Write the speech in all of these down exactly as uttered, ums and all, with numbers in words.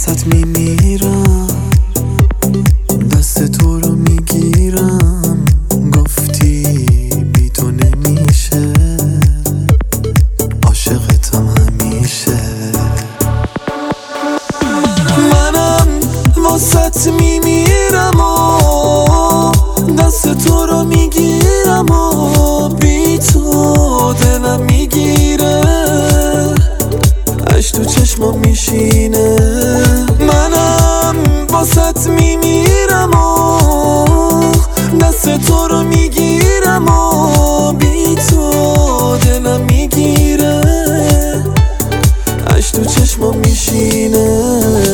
واسط میمیرم، دست تو رو میگیرم. گفتی بی تو نمیشه، عاشقتم همیشه. منم واسط میمیرم و دست تو رو میگیرم و بی تو دلم میگیره، عشق تو چشمم میشینه. منم واسط میمیرم و دست تو رو میگیرم و بی تو دلم میگیره، عشق تو چشمم میشینه.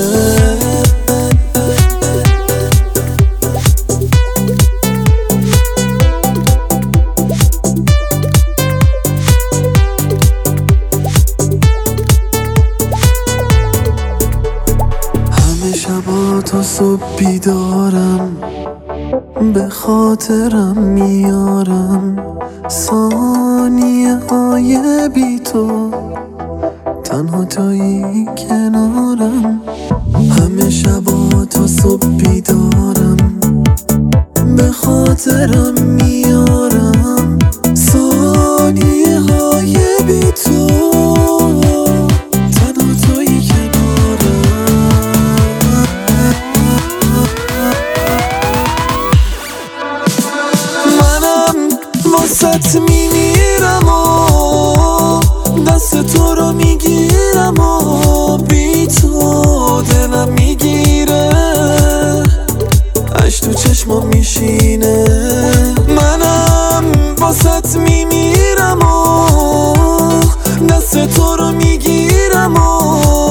شبا تا صبح بیدارم، به خاطرم میارم ثانیه های بی تو، تنها تویی کنارم. همه شبا تا صبح بیدارم، به خاطرم میارم ثانیه های بی تو، تنها تویی کنارم. واسط میمیرم و دست تو رو میگیرم و بی تو دلم میگیره، عشق تو چشمم میشینه. منم واسط میمیرم و دست تو رو میگیرم و